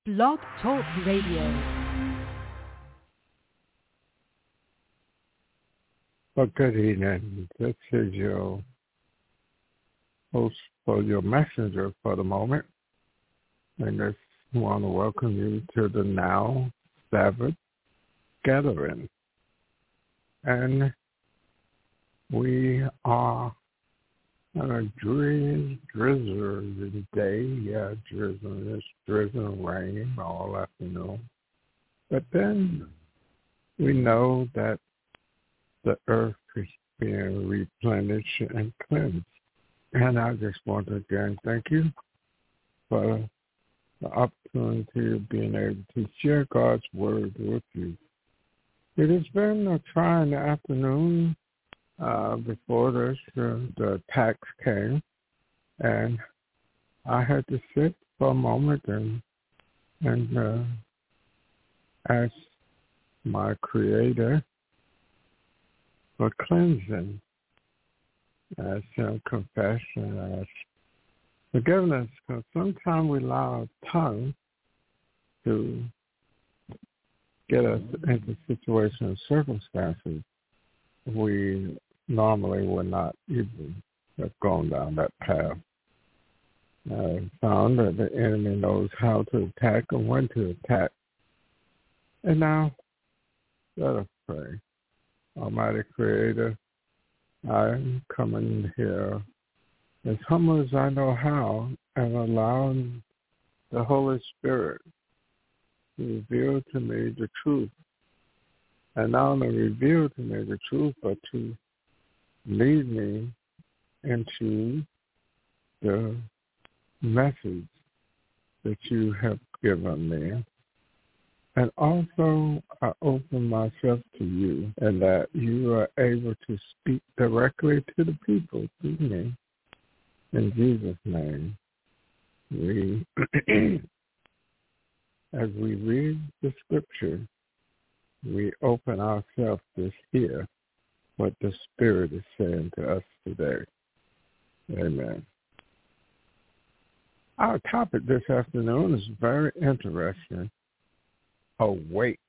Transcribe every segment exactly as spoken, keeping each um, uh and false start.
Blog Talk Radio. Well, good evening. This is your host for your messenger for the moment. And I just want to welcome you to the Now Sabbath Gathering. And we are on a drizz, drizzly day. Yeah, drizzling, it's drizzling rain all afternoon. But then we know that the earth is being replenished and cleansed. And I just want to again thank you for the opportunity of being able to share God's word with you. It has been a trying afternoon uh, before this, uh, the attacks came, and I had to sit for a moment and, and uh, ask my Creator for cleansing, as uh, confession, as forgiveness, because sometimes we allow our tongue to get us into situations and circumstances we normally would not even have gone down that path. I found that the enemy knows how to attack and when to attack. And now, let us pray. Almighty Creator, I'm coming here as humble as I know how and allowing the Holy Spirit to reveal to me the truth. And not only reveal to me the truth, but to lead me into the message that you have given me. And also, I open myself to you, and that you are able to speak directly to the people through me. In Jesus' name, we, as we read the scripture, we open ourselves to hear what the Spirit is saying to us today. Amen. Our topic this afternoon is very interesting. Awake.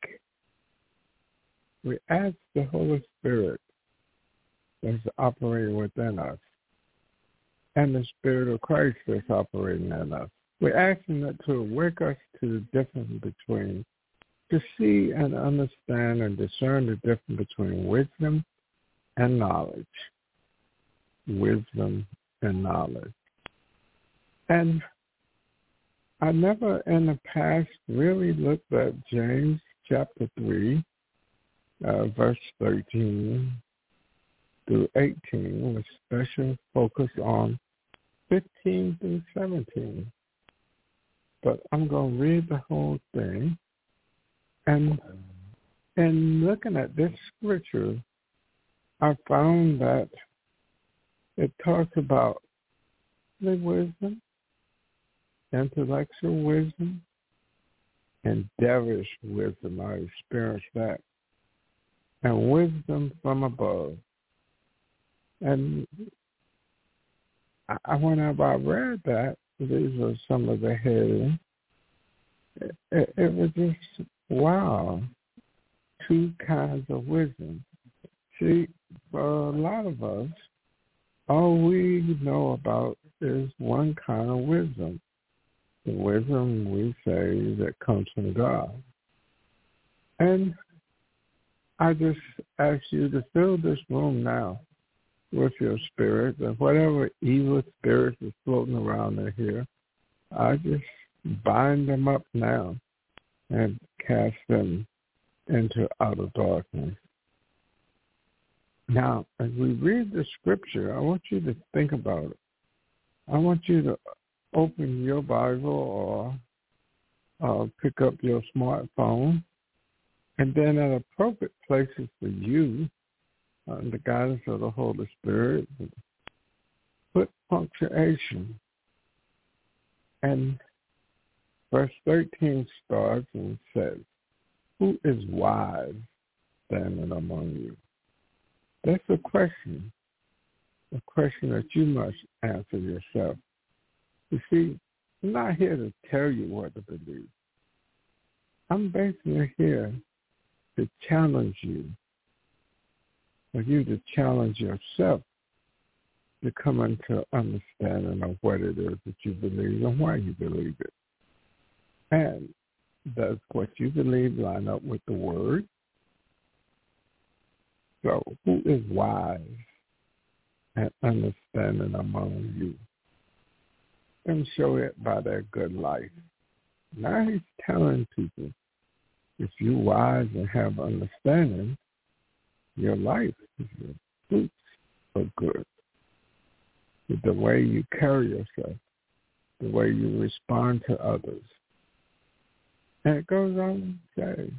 We ask the Holy Spirit that's operating within us and the Spirit of Christ that's operating in us. We ask Him that to awake us to the difference between, to see and understand and discern the difference between wisdom and knowledge. Wisdom and knowledge. And I never in the past really looked at James chapter three, uh, verse thirteen through eighteen, with special focus on fifteen through seventeen. But I'm going to read the whole thing. And in looking at this scripture, I found that it talks about the wisdom, intellectual wisdom, and devilish wisdom. I experienced that. And wisdom from above. And I, whenever I read that, these were some of the headings, it, it, it was just, wow, two kinds of wisdom. See, for a lot of us, all we know about is one kind of wisdom. The wisdom we say that comes from God. And I just ask you to fill this room now with your spirit, and whatever evil spirits is floating around in here, I just bind them up now and cast them into outer darkness. Now, as we read the scripture, I want you to think about it. I want you to open your Bible or uh, pick up your smartphone, and then at appropriate places for you, uh, the guidance of the Holy Spirit, put punctuation. And verse thirteen starts and says, "Who is wise standing among you?" That's a question, a question that you must answer yourself. You see, I'm not here to tell you what to believe. I'm basically here to challenge you, for you to challenge yourself to come into understanding of what it is that you believe and why you believe it. And does what you believe line up with the Word? So who is wise and understanding among you? And show it by their good life. Now he's telling people, if you're wise and have understanding, your life is your fruits are good. The way you carry yourself, the way you respond to others. And it goes on to say,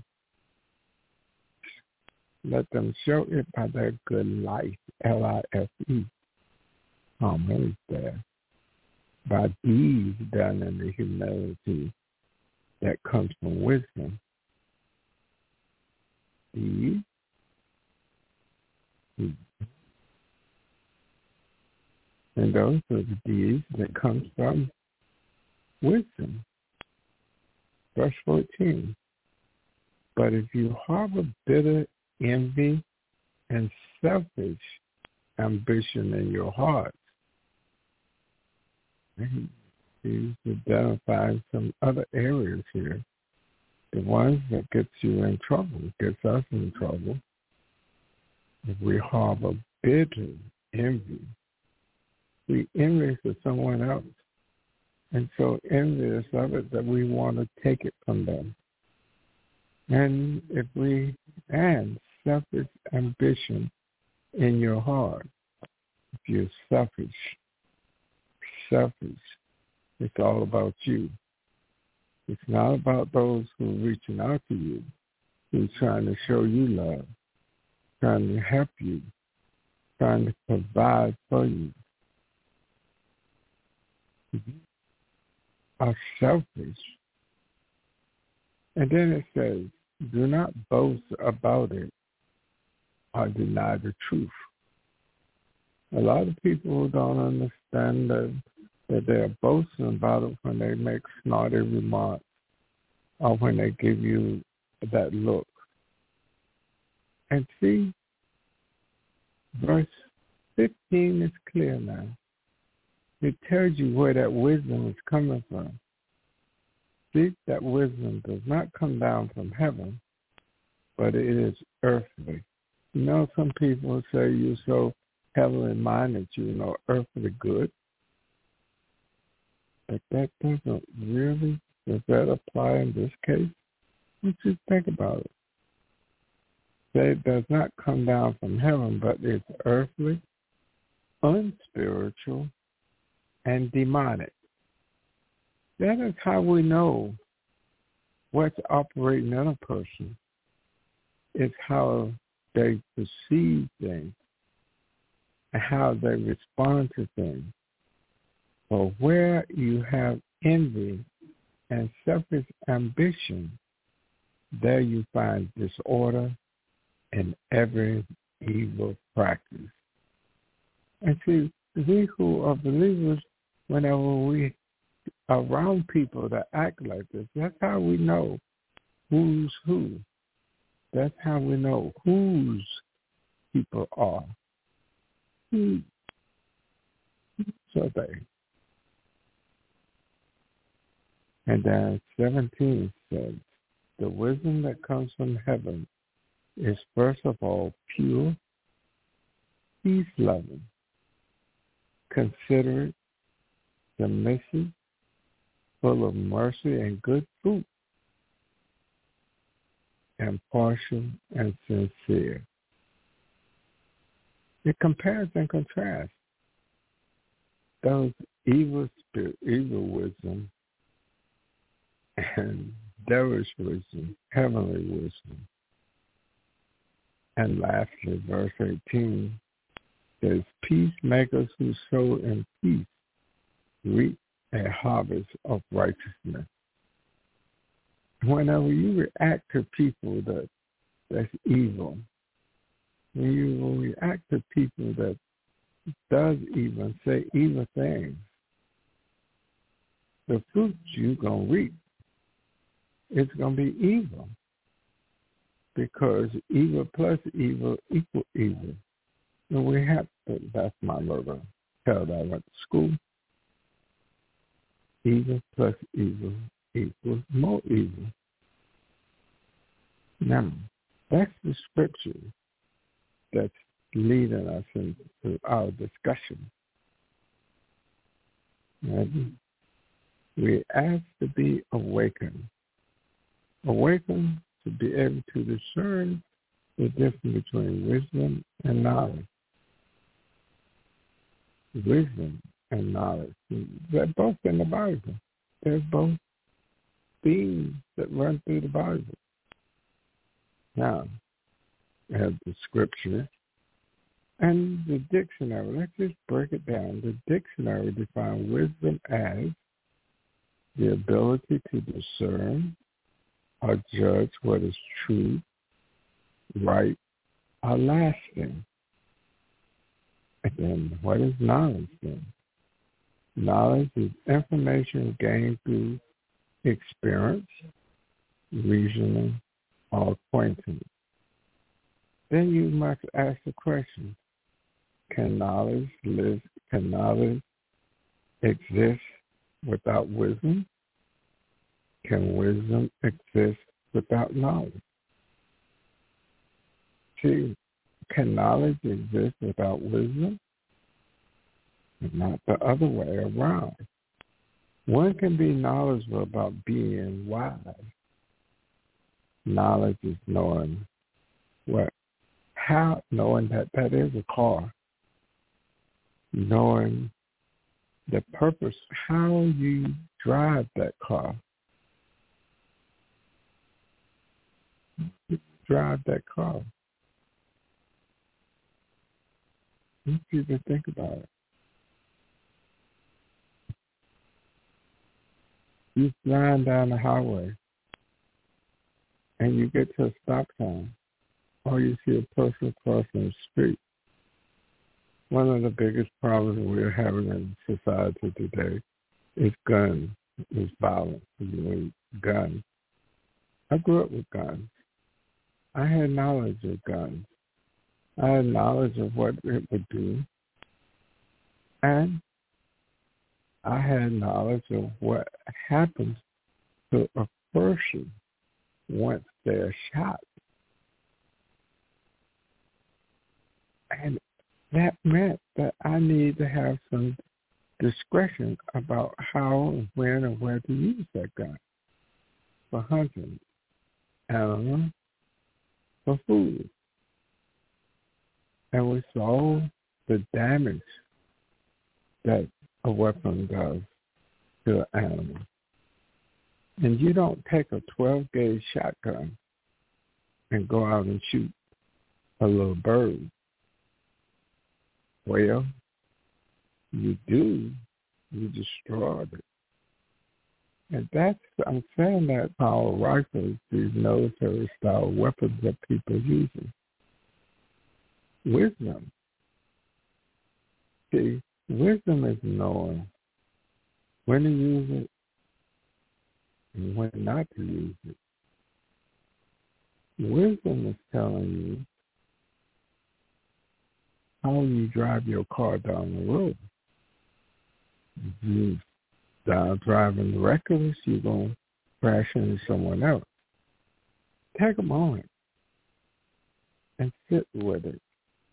let them show it by their good life, L I F E. Harmony there. By deeds done in the humility that comes from wisdom. Deeds. And those are the deeds that comes from wisdom. Verse fourteen. But if you harbor bitter envy and selfish ambition in your heart, he's identifying some other areas here. The ones that gets you in trouble, gets us in trouble. If we harbor bitter envy, we envious of someone else. And so envious of it that we want to take it from them. And if we add selfish ambition in your heart, if you're selfish, selfish, it's all about you. It's not about those who are reaching out to you, who's trying to show you love, trying to help you, trying to provide for you. Mm-hmm. Are selfish. And then it says, do not boast about it or deny the truth. A lot of people don't understand that, that they're boasting about it when they make snarty remarks or when they give you that look. And see, verse fifteen is clear now. It tells you where that wisdom is coming from. See, that wisdom does not come down from heaven, but it is earthly. You know, some people say you're so heavenly minded, you know, earthly good. But that doesn't really, does that apply in this case? Let's just think about it. Say it does not come down from heaven, but it's earthly, unspiritual, and demonic. That is how we know what's operating in a person. It's how they perceive things and how they respond to things. But where you have envy and selfish ambition, there you find disorder and every evil practice. And see, we who are believers, whenever we are around people that act like this, that's how we know who's who. That's how we know whose people are. Who are they? And then seventeen says, the wisdom that comes from heaven is first of all pure, peace-loving, considerate, submissive, full of mercy and good fruit, impartial and sincere. It compares and contrasts those evil spirit, evil wisdom and devilish wisdom, heavenly wisdom. And lastly, verse eighteen says, peacemakers who sow in peace reap a harvest of righteousness. Whenever you react to people that that's evil, when you react to people that does evil and say evil things, the fruits you're going to reap. it's going to be evil, because evil plus evil equal evil. And we have to, that's my little child I went to school. Evil plus evil equals more evil. Now, that's the scripture that's leading us into our discussion. And we ask to be awakened. Awakened to be able to discern the difference between wisdom and knowledge. Wisdom and knowledge. They're both in the Bible. They're both themes that run through the Bible. Now, we have the scripture and the dictionary. Let's just break it down. The dictionary defines wisdom as the ability to discern or judge what is true, right, or lasting. And then what is knowledge then? Knowledge is information gained through experience, reasoning, or acquaintance. Then you must ask the question, can knowledge live, can knowledge exist without wisdom? Can wisdom exist without knowledge? See, can knowledge exist without wisdom? And not the other way around. One can be knowledgeable about being wise. Knowledge is knowing what, how, knowing that that is a car. Knowing the purpose, how you drive that car. You drive that car. I want you to think about it. You're flying down the highway and you get to a stop sign or you see a person crossing the street. One of the biggest problems we're having in society today is guns, is violence, guns. I grew up with guns. I had knowledge of guns. I had knowledge of what it would do. And I had knowledge of what happens to a person once they're shot. And that meant that I need to have some discretion about how, when, and where to use that gun for hunting, animals, for food. And we saw the damage that a weapon does to an animal. And you don't take a twelve gauge shotgun and go out and shoot a little bird. Well, you do, you destroyed it. And that's, I'm saying that our rifles, these military-style weapons that people are using. Wisdom. See, wisdom is knowing when to use it and when not to use it. Wisdom is telling you how you drive your car down the road. If you are driving reckless, you're going to crash into someone else. Take a moment and sit with it.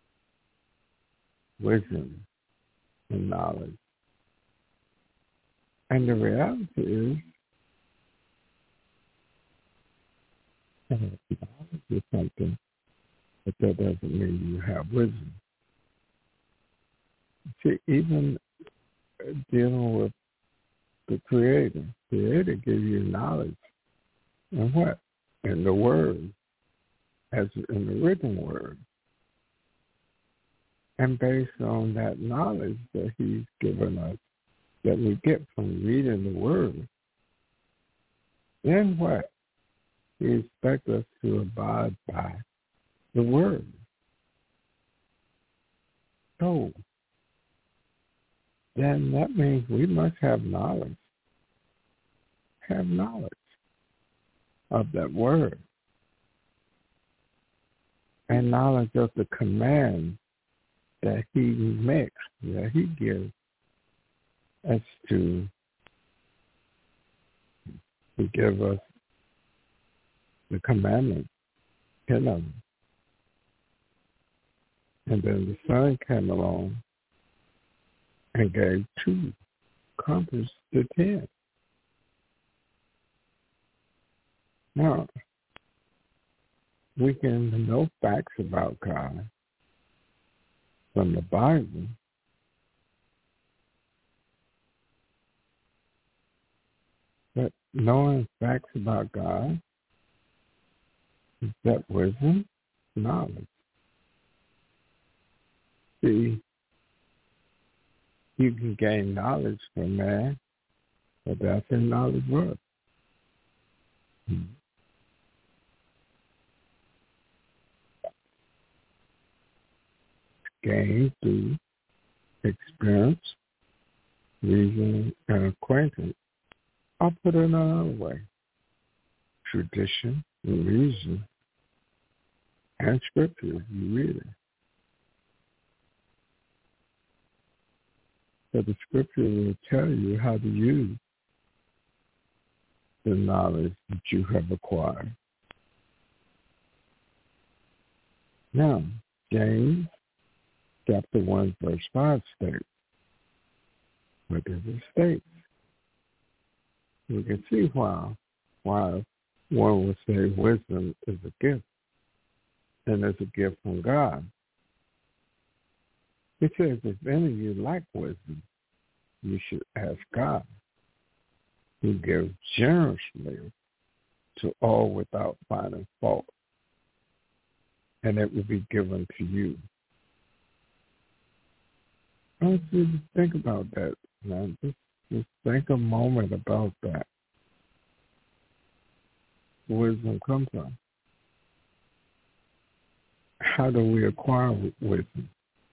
Wisdom and knowledge. And the reality is, knowledge is something, but that doesn't mean you have wisdom. See, even dealing with the Creator, Creator gives you knowledge. And what? In the Word, as in the written Word. And based on that knowledge that He's given us, that we get from reading the Word, then what? He expects us to abide by the Word. So, then that means we must have knowledge. Have knowledge. of that word and knowledge of the command that he makes, that he gives us to, to give us the commandment, ten of them. And then the Son came along and gave two, accomplished the ten. Now, we can know facts about God from the Bible, but knowing facts about God, is that wisdom? Knowledge. See, you can gain knowledge from man, but that's a knowledge work. Hmm. Gained through experience, reason, and acquaintance. I'll put it another way. Tradition, reason, and scripture. You read it. So the scripture will tell you how to use the knowledge that you have acquired. Now, James chapter one, verse five states, what does it state? We can see why, why one would say wisdom is a gift, and it's a gift from God. It says, if any of you lack wisdom, you should ask God, who gives generously to all without finding fault, and it will be given to you. I want you to think about that, man. Just, just think a moment about that. Where does wisdom come from? How do we acquire wisdom?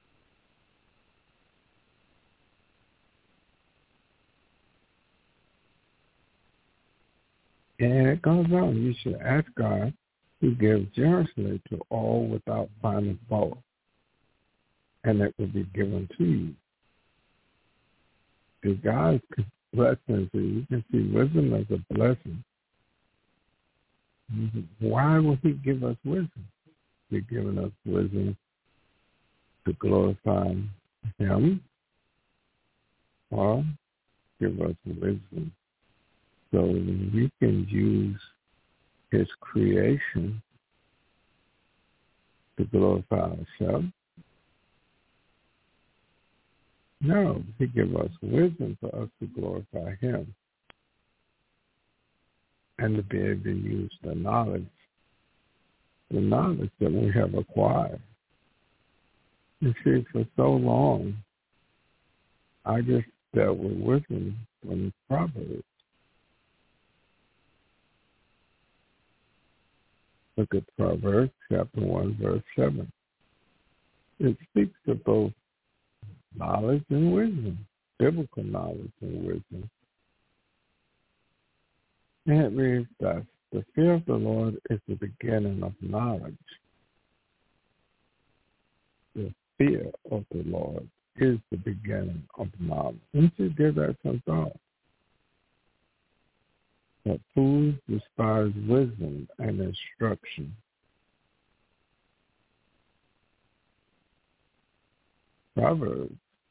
And it goes on. You should ask God who gives generously to all without finding fault, and it will be given to you. The God's blessings, you can see wisdom as a blessing. Why would he give us wisdom? He's giving us wisdom to glorify him, or give us wisdom so we can use his creation to glorify ourselves. No, he gives us wisdom for us to glorify him and to be able to use the knowledge, the knowledge that we have acquired. You see, for so long, I just dealt with wisdom from Proverbs. Look at Proverbs chapter one, verse seven. It speaks of both knowledge and wisdom, biblical knowledge and wisdom. And it reads thus, the fear of the Lord is the beginning of knowledge. The fear of the Lord is the beginning of knowledge. We should give that some thought. That fools despise wisdom and instruction. Proverbs.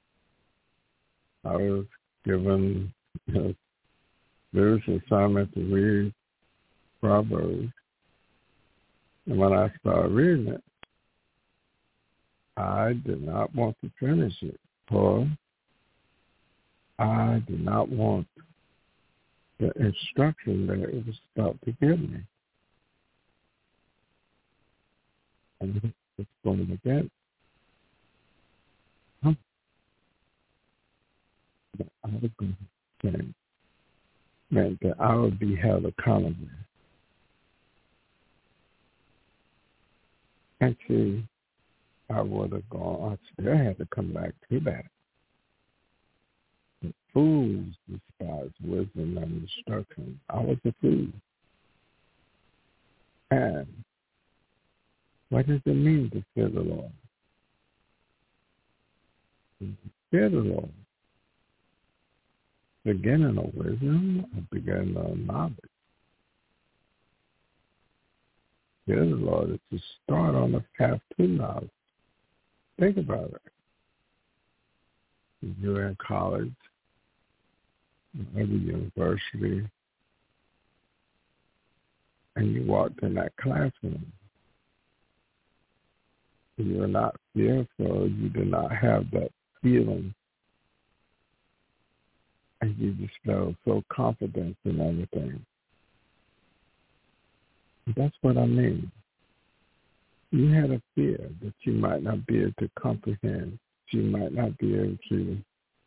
I was given you know, spiritual assignment to read Proverbs. And when I started reading it, I did not want to finish it. For I did not want the instruction that it was about to give me. And it's going to get huh? That I was going to say meant that I would be held accountable. Actually, I would have gone, I still had to come back to that. The fools despise wisdom and instruction. I was a fool. And what does it mean to fear the Lord? Fear the Lord. Beginning of wisdom or beginning of knowledge. Fear the Lord is to start on the path to knowledge. Think about it. You're in college, maybe university, and you walked in that classroom. You're not fearful. You do not have that feeling. And you just felt so confident in everything. That's what I mean. You had a fear that you might not be able to comprehend. You might not be able to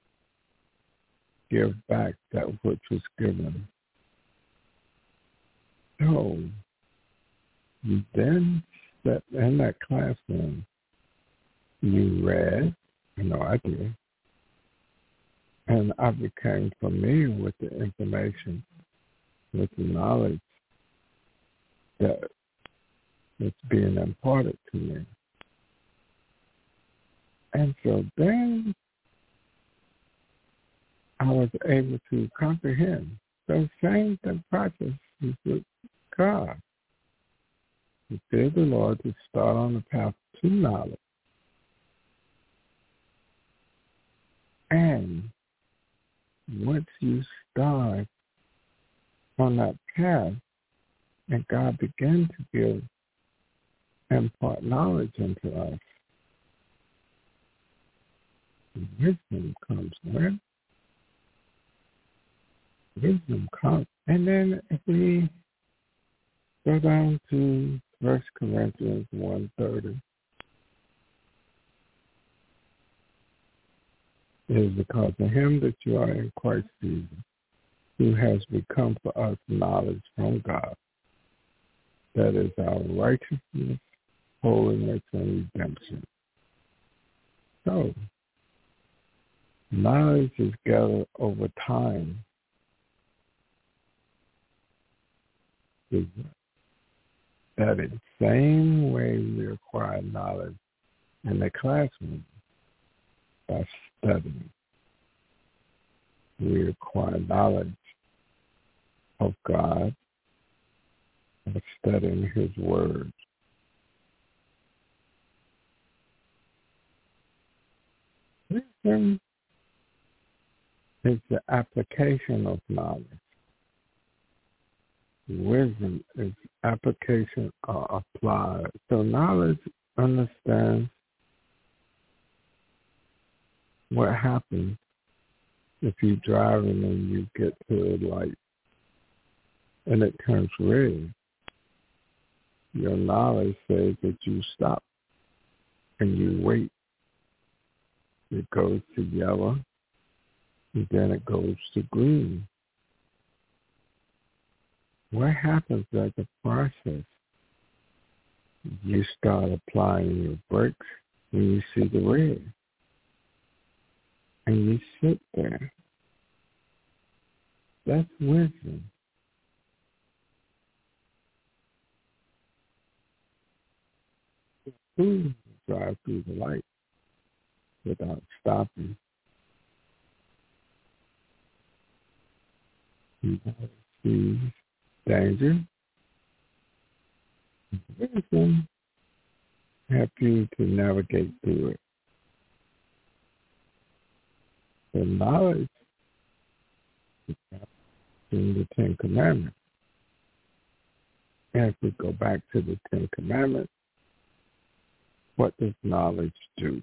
give back that which was given. So you then sat in that classroom. You read, I know I did, and I became familiar with the information, with the knowledge that was being imparted to me. And so then I was able to comprehend those same processes with God. To fear the Lord, to start on the path to knowledge. And once you start on that path, and God began to give impart knowledge into us, wisdom comes, right? Wisdom comes. And then if we go down to First Corinthians one thirty, it is because of him that you are in Christ Jesus, who has become for us knowledge from God. That is our righteousness, holiness, and redemption. So, knowledge is gathered over time. That is the same way we acquire knowledge in the classroom, by studying. We acquire knowledge of God by studying his word. Wisdom is the application of knowledge. Wisdom is application or applied. So knowledge understands what happens if you're driving and you get to a light and it turns red. Your knowledge says that you stop and you wait. It goes to yellow, and then it goes to green. What happens at the process? You start applying your brakes when you see the red. And you sit there. That's wisdom. Who drive through the light without stopping? You see danger. Wisdom help you to navigate through it. The knowledge is in the Ten Commandments. And if we go back to the Ten Commandments, what does knowledge do?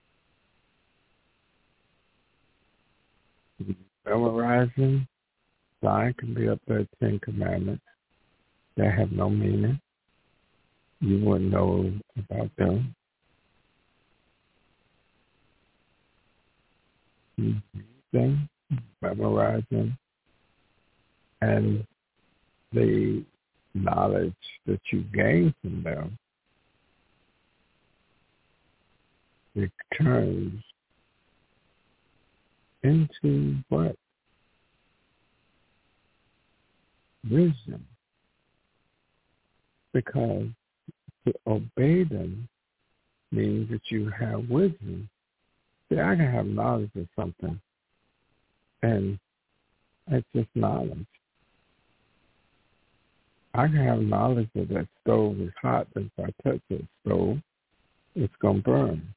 Memorizing, sign can be up there, Ten Commandments that have no meaning. You wouldn't know about them. You read them, memorize them, and the knowledge that you gain from them it turns into what? Wisdom. because to obey them means that you have wisdom. See, I can have knowledge of something, and it's just knowledge. I can have knowledge that that stove is hot, and if I touch that stove, it's going to burn.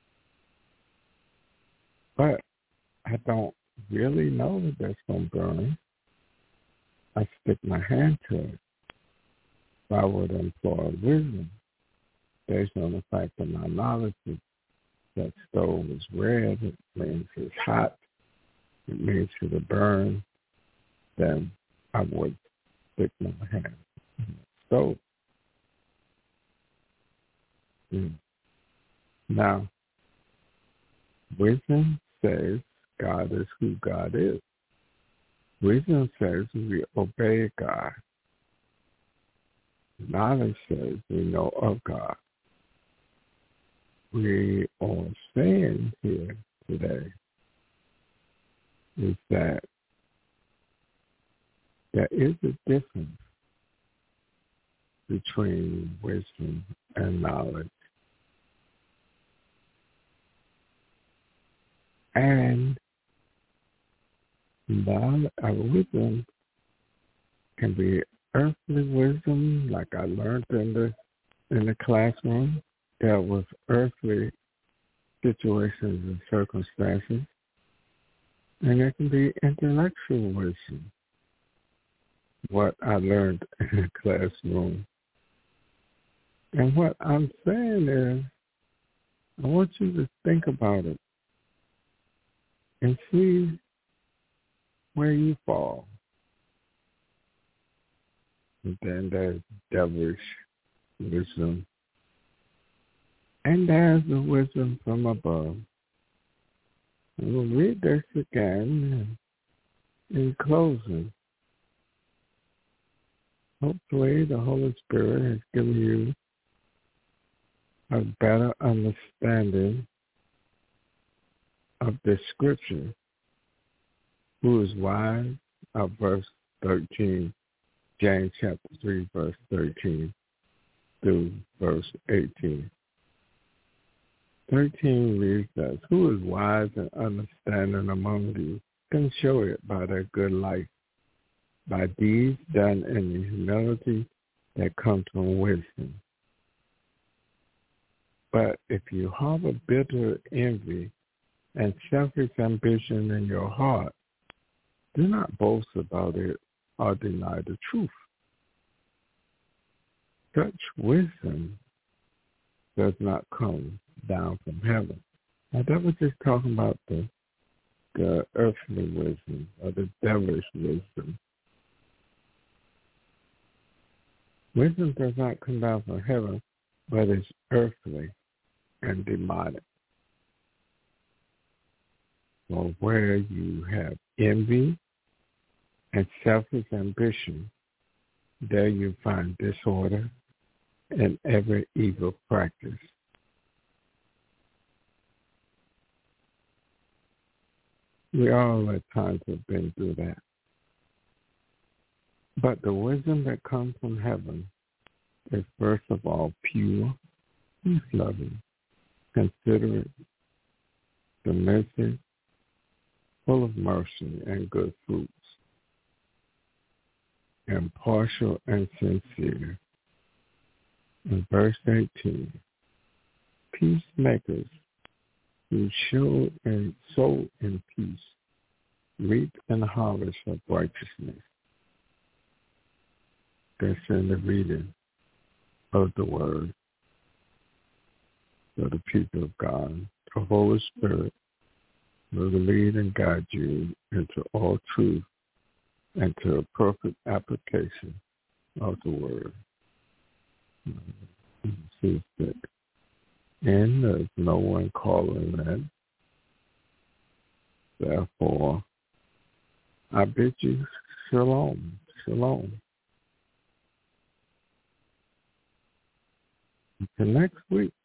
But I don't really know that that's going to burn. I stick my hand to it. So I would employ wisdom based on the fact that my knowledge is that stove is red, it means it's hot, it means it'll burn, then I would stick my hand in the stove. Mm. Now, wisdom says God is who God is. Wisdom says we obey God. Knowledge says we know of God. We are saying here today is that there is a difference between wisdom and knowledge. And knowledge, uh, wisdom can be earthly wisdom, like I learned in the in the classroom, dealt with earthly situations and circumstances. And it can be intellectual wisdom, what I learned in the classroom. And what I'm saying is, I want you to think about it and see where you fall. And then there's devilish wisdom. And there's the wisdom from above. And we'll read this again in closing. Hopefully the Holy Spirit has given you a better understanding of the scripture. Who is wise? Of verse thirteen, James chapter three, verse thirteen through verse eighteen. thirteen reads thus, who is wise and understanding among you can show it by their good life, by deeds done in the humility that comes from wisdom. But if you harbor bitter envy and selfish ambition in your heart, do not boast about it or deny the truth. Such wisdom does not come down from heaven. Now that was just talking about the, the earthly wisdom or the devilish wisdom. Wisdom does not come down from heaven, but it's earthly and demonic. Well, where you have envy and selfish ambition, there you find disorder and every evil practice. We all at times have been through that. But the wisdom that comes from heaven is first of all pure, peace-loving, considerate, submissive, full of mercy and good fruits, impartial and sincere. In verse eighteen, peacemakers who show and sow in peace, reap and harvest of righteousness. That's in the reading of the word for the people of God. The Holy Spirit will lead and guide you into all truth and to a perfect application of the word. See that. And there's no one calling that. Therefore, I bid you shalom, shalom. Until next week.